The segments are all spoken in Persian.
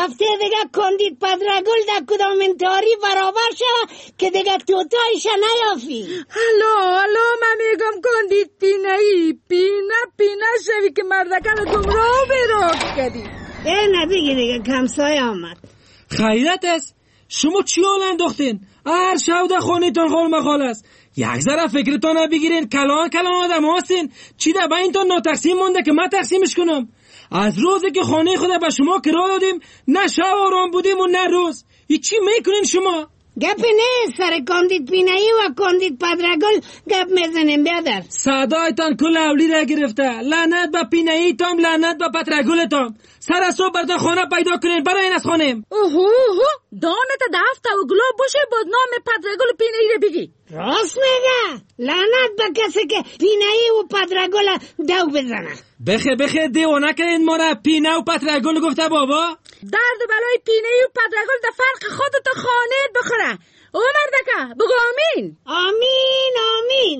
هفته دیگه کندید پدرگل در کدام انتحاری برابر شوه که دیگه توتایش نیافی. حالا من میگم کندید پینه شوی که مردکن گمراه بیراک کردی. نه دیگه کمسای آمد. خیرت است. شما چی حال انداختین؟ هر شب در خانه‌تان خال مخال است. یک ذره فکرتان نبگیرین. کلان آدم هستین. چی در بینتان ناتقسیم مونده که من تقسیمش کنم؟ از روزی که خانه خود به شما کرا دادیم نه شب آرام بودیم و نه روز. ای چی میکنین شما؟ گپ نه سر کندید پینایی و کندید پدرگل گپ میزنیم بیادر. صدایتان کل اولی را گرفته. لعنت به پینایی تام، لعنت به پدرگل تام. سر صبح براتون خانه پیدا کنین برای این از خانه. اوهو دانت دفته و گلاب باشه با نام پدرگل و پینایی رو بگی. راست میگه. لعنت به کسی که پینایی و پدرگل دو بزنه. بخه دیوانه کردین ما را پینه و پدرگل گفته بابا. درد و بلای پینایی و پدرگل در فرق خودت خانهت بخوره. او مردکه بگو آمین. آمین.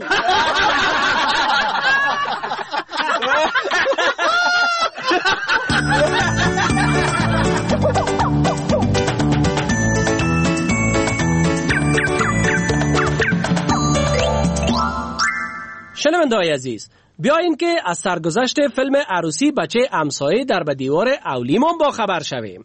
شنونده‌های عزیز، بیاییم که از سرگذشت فیلم عروسی بچه امسایه در به دیوار اولیمان با خبر شویم.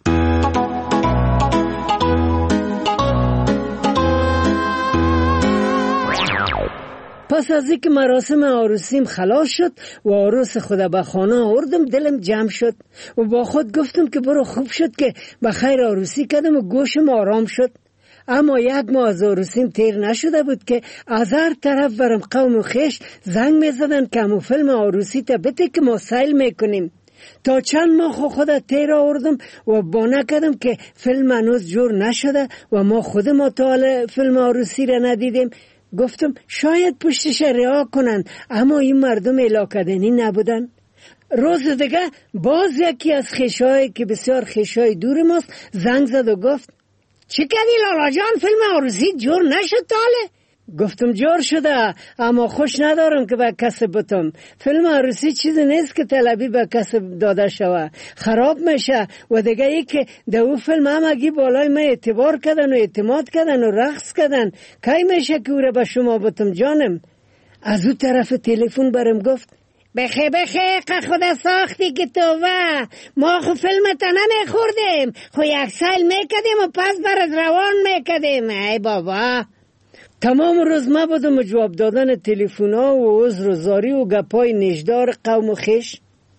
پس از اینکه مراسم عروسیم خلاص شد و عروس خدا به خانه آوردم دلم جمع شد و با خود گفتم که برو خوب شد که به خیر عروسی کردم و گوشم آرام شد. اما یک ماه از عروسیم تیر نشده بود که از هر طرف برم قوم و خیش زنگ میزدن که همون فیلم عروسی تا بده که ما سیل میکنیم. تا چند ماه خودم تیر آوردم و بانه کردم که فیلم هنوز جور نشده و ما خودم تا فیلم عروسی را ندیدیم. گفتم شاید پشتش رعا کنن، اما این مردم علاقه‌دنی نبودن. روز دیگه باز یکی از خیشایی که بسیار خیشای دور ماست زنگ زد و گفت چی کردی لالا جان، فیلم عروسی جور نشد تاله؟ گفتم جور شده، اما خوش ندارم که به کس بتم. فیلم عروسی چیزی نیست که طلبی به کس داده شوه، خراب میشه. و دیگه ای که در او فیلم همگی بالای من اعتبار کردن و اعتماد کردن و رقص کردن، کی میشه که او را به شما بتم جانم؟ از او طرف تلفن برم گفت بخه که خدا ساختی که توبه، ما خو فیلمتا نمیخوردیم، خو یک سیل میکدیم و پس برد روان میکدیم. ای بابا تمام روز ما بودم و جواب دادن تلفن ها و عذر و زاری و گپای نشدار قوم و خیش.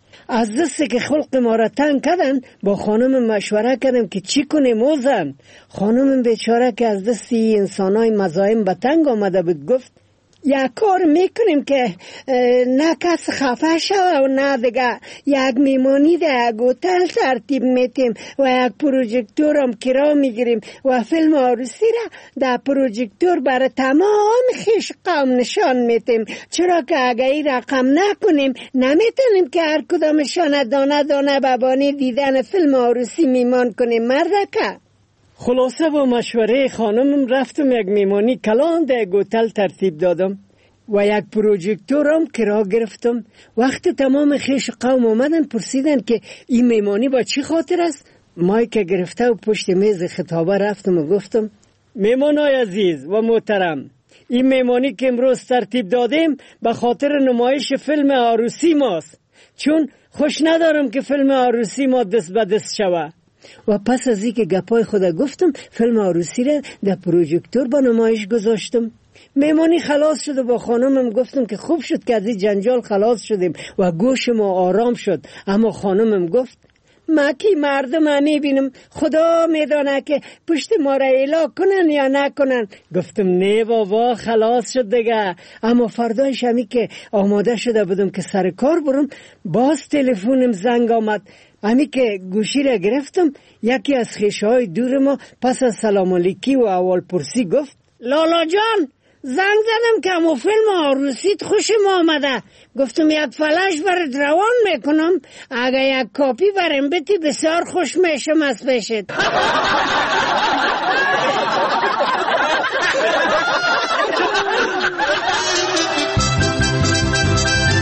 از دستی که خلق ما را تنگ کردن با خانم مشوره کردم که چی کنیم اوزن. خانم بیچاره که از دستی انسانای مزاحم به تنگ آمده بود گفت یک کار میکنیم که نه کس خفه شوه و نه دیگه یک میمانی در یک هتل ترتیب میتیم و یک پروژکتور هم کرا میگیریم و فیلم عروسی را در پروژکتور برای تمام خیش قوم نشان میتیم، چرا که اگه این رقم نکنیم نمیتونیم که هر کدامشان دانه دانه ببانی دیدن فیلم عروسی میمان کنیم مردکه. خلاصه با مشوره خانمم رفتم یک میمانی کلان در یک هتل ترتیب دادم و یک پروژکتورم کرا گرفتم. وقت تمام خیش قوم آمدن پرسیدن که این میمانی با چی خاطر است. مایک گرفته و پشت میز خطابه رفتم و گفتم میمانای عزیز و محترم، این میمانی که امروز ترتیب دادیم به خاطر نمایش فیلم عروسی ماست، چون خوش ندارم که فیلم عروسی ما دست به دست شوه. و پس از اینکه گپای خدا گفتم فیلم عروسی را در پروژکتور با نمایش گذاشتم. میمانی خلاص شد و با خانمم گفتم که خوب شد که از این جنجال خلاص شدیم و گوش ما آرام شد. اما خانمم گفت ما کی مردم میبینم، خدا میدانه که پشت ما را اعلا کنن یا نکنن. گفتم نه بابا خلاص شد دیگه. اما فردایش همی که آماده شده بودم که سر کار برم باز تلفنم زنگ آمد. همی که گوشی را گرفتم یکی از خیشهای دور ما پس از سلام علیکی و اول پرسی گفت لالا جان زنگ زدم که همو فیلم عروسیت خوشم آمده. گفتم یک فلش برد روان میکنم، اگه یک کاپی برم بتی بسیار خوش میشم از پیشت.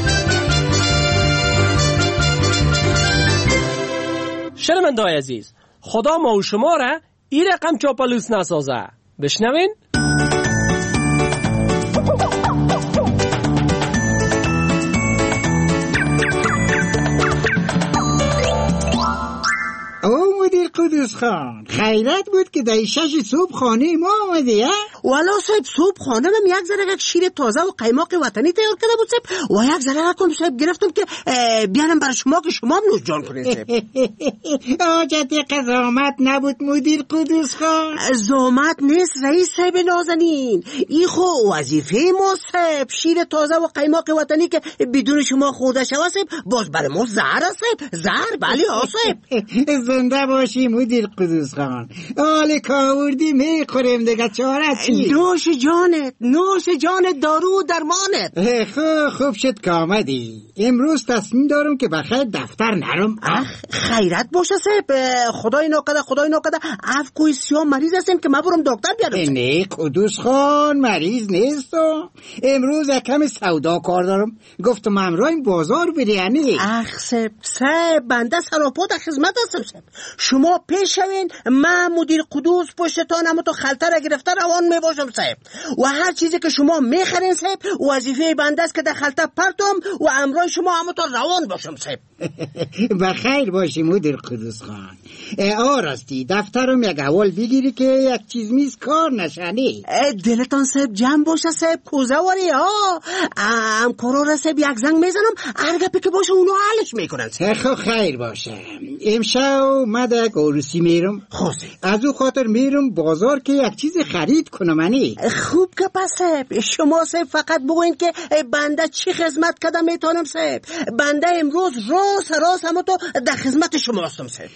شنونده‌های عزیز، خدا ما و شما را این رقم چاپلوس نسازه. بشنوین؟ او مدیر قدوس خان، خیرت بود که در 6 صبح خانه ما آمدی ها؟ والا صاحب صبح خانمم یک ذره شیر تازه و قیماق وطنی تیار کرده بود صاحب و یک ذره کم صاحب گرفتم که بیارم برای شما که شما هم نوش جان کنید صاحب. حاجت قضامت نبود مدیر قدوس خان؟ زحمت نیست رئیس صاحب نازنین، این خو وظیفه ما صاحب. شیر تازه و قیماق وطنی که بدون شما خورده شود صاحب باز برای ما زهر است صاحب، زهر. بله ها صاحب. زنده باشی مدیر قدوس خان. حال کاوردی میخوریم دیگه، چاره چی؟ نوش جانت دارو درمانت. خوب شد که آمدی. امروز تصمیم دارم که بخیر دفتر نرم. خیرت باشه صاحب. خدای ناکده اف کوی سیاه مریض هستیم که ما برم دکتر بیارم. نه قدوس خان مریض نیستم. امروز یکم سودا کار دارم، گفتم امروز بازار بریانی. صاحب بنده سراپا در خدمت هستم صاحب. شما پیش شوین، من مدیر قدوس پشتتانم تو خلطه را گرفته روان می باشم صاحب و هر چیزی که شما میخرین صاحب وظیفه بنده است که در خلطه پرتم و امروز شما هم تو روان باشم صاحب. بخیر باشی مدیر قدوس خان. راستی دفترم یک اول بگیری که یک چیز میز کار نشنی. دلتان صاحب جمع باشه صاحب، کوزه واری ها همکارا را صاحب یک زنگ میزنم هر گپی که باشه اونو حلش میکنن. خیر باشه. امشب من یک عروسی میرم، از او خاطر میرم بازار که یک چیز خرید کنم. خوب که پس صاحب شما صاحب فقط بگوین که بنده چی خدمت کردم میتونم صاحب. بنده امروز راست همه تو در خدمت شما هستم صاحب.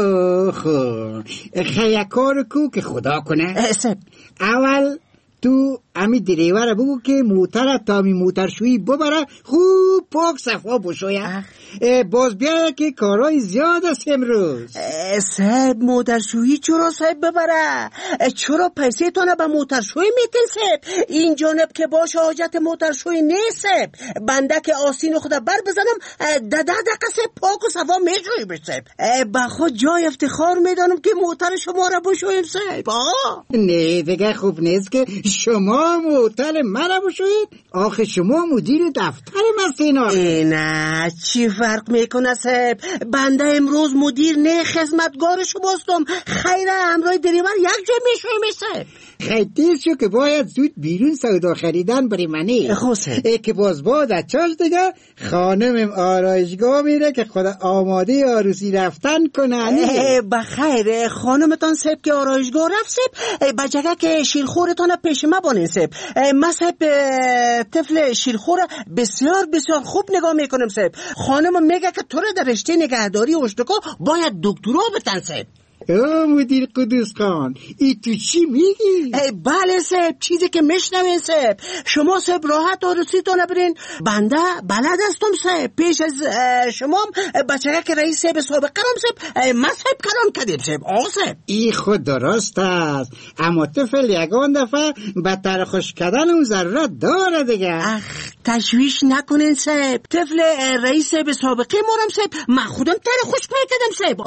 خیکار کو که خدا کنه صاحب. اول تو امی دریور بگو که موتر تا می موترشویی ببره خوب پاک صفا بشوید. باز بیا که کارای زیاد است امروز. صاحب موترشویی چرا صاحب ببره؟ چرا پیسه تانه به موترشویی میتین صاحب؟ این جانب که باشه حاجت موترشویی نیست صاحب. بنده که آسین خدا بر بزنم دقیقه صاحب پاک و صفا میجویی بش صاحب. با خود جای افتخار میدانم که موتر شما را بشویم صاحب. نه دیگه خوب نیست که شما موتر مرا بشوید. آخه شما مدیر دفتر هستین. نه چی فرق میکنه صاحب؟ بنده امروز مدیر نه خدمتگار شماستم. خیره همراه دریور یک جای میشویم صاحب. خیلی تیز شو که باید زود بیرون سودا خریدن بری منی. که باز بعد چاش دیگه خانمم آرایشگاه میره که خدا آماده عروسی رفتن کنه. بخیر خانمتان صاحب که آرایشگاه رفت صاحب بجگه که شیرخورتان پیش ما بانین صاحب. من صاحب طفل شیرخور بسیار خوب نگاه میکنم صاحب. خانم میگه که تو رو در رشته نگهداری اشتکا باید دکترا بتن صاحب. مدیر قدوس خان ای تو چی میگی؟ بله صاحب چیزی که میشنوین صاحب. شما صاحب راحت عروسی تو نبرین. بنده بلد هستم صاحب. پیش از شما بچه که رئیس صاحب سابقه رم صاحب ما صاحب کلام کردیم صاحب. صاحب ای خود درست است، اما طفل یگان دفعه بدتر خوش کردن اون ضرورت داره دیگه. تشویش نکنین صاحب. طفل رئیس صاحب سابقه مورم صاحب من خودم تر خوش میکردم صاحب.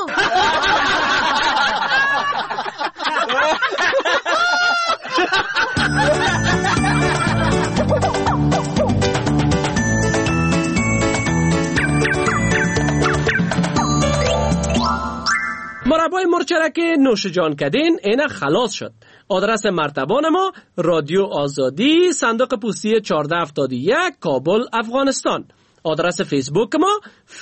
مربای مرچرک نوش جان کدین اینه خلاص شد. آدرس مرتبان ما رادیو آزادی صندوق پستی 1471 کابل افغانستان. آدرس فیسبوک ما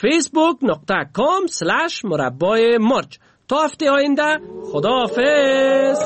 facebook.com/مربای مرچ. تا هفته آینده خداحافظ.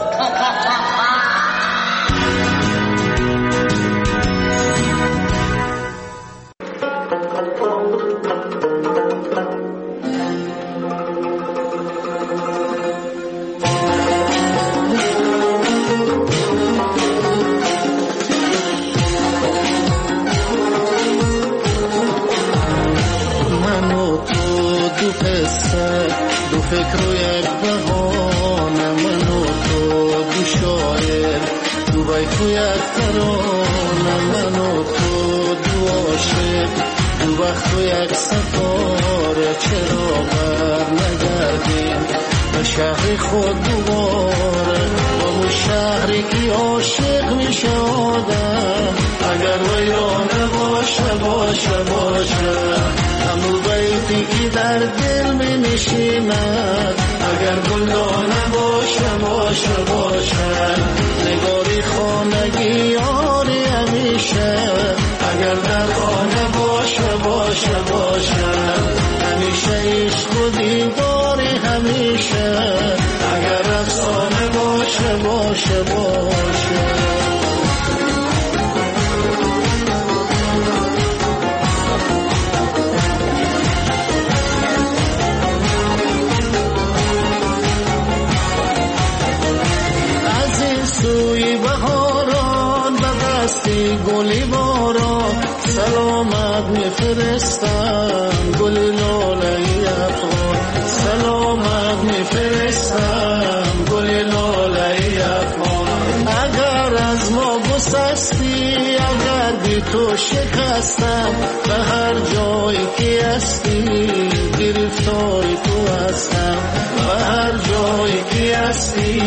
دو فکر و یک بهانه من و تو دو شاعر دو بیت و یک ترانه من و تو دو عاشق دو وقت و یک سفاره چرا بر نگردیم در شهر خود دوباره، با اون شهری که عاشق می شد اگر ویرانه باشه باشه باشه، همون بیتی که در دل می نشیند اگر گلدانه باشه باشه باشه، نگاری خانگی یاری همیشه اگر در خانه باشه باشه باشه، همیشه عشق و دیداری همیشه اگر افسانه باشه باشه باشه. سوی بهاران به دستی گلی باران سلامت میفرستم، گل لاله افغان سلامت میفرستم، گل لاله افغان. اگر از ما گسستی اگر بی تو شکستم، به هر جایی که هستی گرفتار تو هستم، به هر جایی که هستی